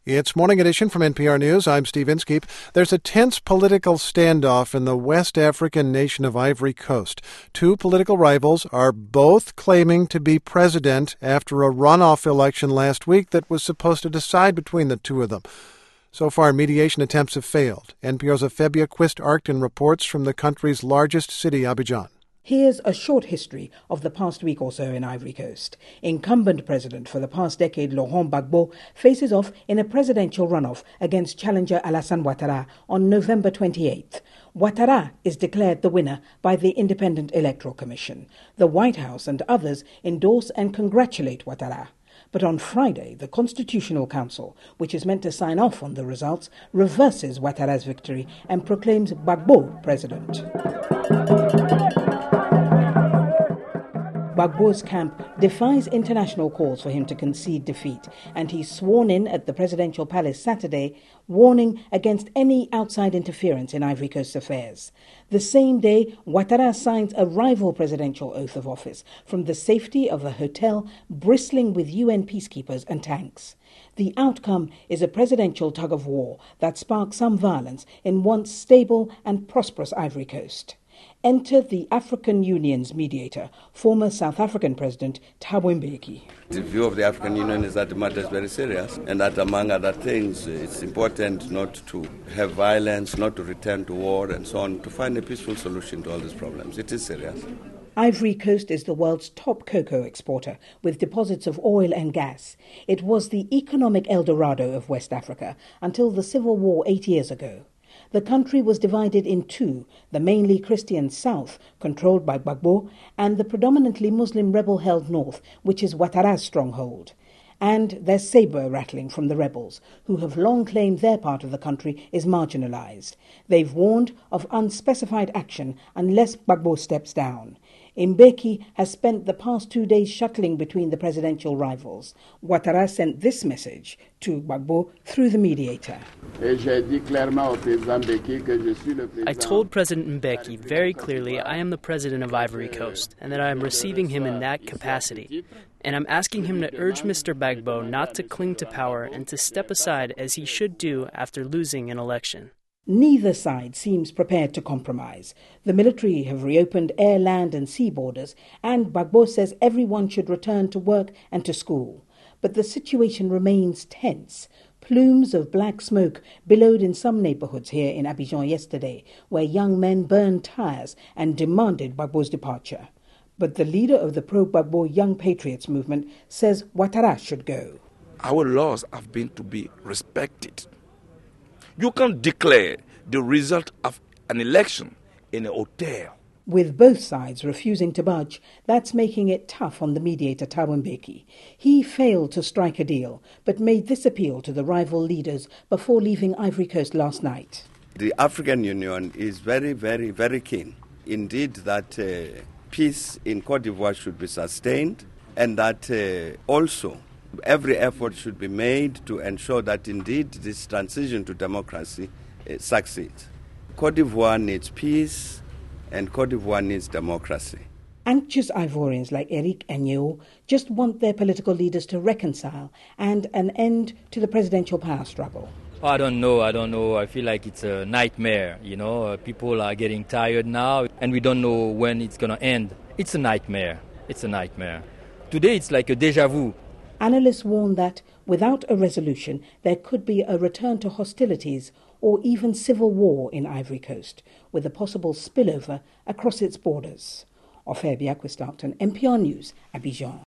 It's Morning Edition from NPR News. I'm Steve Inskeep. There's a tense political standoff in the West African nation of Ivory Coast. Two political rivals are both claiming to be president after a runoff election last week that was supposed to decide between the two of them. So far, mediation attempts have failed. NPR's Afebia Quist-Arcton reports from the country's largest city, Abidjan. Here's a short history of the past week or so in Ivory Coast. Incumbent president for the past decade, Laurent Gbagbo, faces off in a presidential runoff against challenger Alassane Ouattara on November 28th. Ouattara is declared the winner by the Independent Electoral Commission. The White House and others endorse and congratulate Ouattara. But on Friday, the Constitutional Council, which is meant to sign off on the results, reverses Ouattara's victory and proclaims Gbagbo president. Gbagbo's camp defies international calls for him to concede defeat, and he's sworn in at the presidential palace Saturday, warning against any outside interference in Ivory Coast affairs. The same day, Ouattara signs a rival presidential oath of office from the safety of a hotel bristling with UN peacekeepers and tanks. The outcome is a presidential tug-of-war that sparks some violence in once stable and prosperous Ivory Coast. Enter the African Union's mediator, former South African President Thabo Mbeki. The view of the African Union is that the matter is very serious and that, among other things, it's important not to have violence, not to return to war and so on, to find a peaceful solution to all these problems. It is serious. Ivory Coast is the world's top cocoa exporter, with deposits of oil and gas. It was the economic El Dorado of West Africa until the civil war 8 years ago. The country was divided in two, the mainly Christian south, controlled by Gbagbo, and the predominantly Muslim rebel-held north, which is Ouattara's stronghold. And there's sabre-rattling from the rebels, who have long claimed their part of the country is marginalized. They've warned of unspecified action unless Gbagbo steps down. Mbeki has spent the past 2 days shuttling between the presidential rivals. Ouattara sent this message to Gbagbo through the mediator. I told President Mbeki very clearly I am the president of Ivory Coast and that I am receiving him in that capacity. And I'm asking him to urge Mr. Gbagbo not to cling to power and to step aside as he should do after losing an election. Neither side seems prepared to compromise. The military have reopened air, land and sea borders, and Gbagbo says everyone should return to work and to school. But the situation remains tense. Plumes of black smoke billowed in some neighborhoods here in Abidjan yesterday, where young men burned tires and demanded Gbagbo's departure. But the leader of the pro-Gbagbo Young Patriots movement says Ouattara should go. Our laws have been to be respected. You can't declare the result of an election in a hotel. With both sides refusing to budge, that's making it tough on the mediator Thabo Mbeki. He failed to strike a deal, but made this appeal to the rival leaders before leaving Ivory Coast last night. The African Union is very, very, very keen, indeed, that peace in Côte d'Ivoire should be sustained, and that also every effort should be made to ensure that indeed this transition to democracy succeeds. Côte d'Ivoire needs peace and Côte d'Ivoire needs democracy. Anxious Ivorians like Eric Agnew just want their political leaders to reconcile and an end to the presidential power struggle. I don't know. I feel like it's a nightmare, People are getting tired now and we don't know when it's going to end. It's a nightmare. Today it's like a déjà vu. Analysts warn that without a resolution, there could be a return to hostilities or even civil war in Ivory Coast, with a possible spillover across its borders. Afebia Quist-Arcton, NPR News, Abidjan.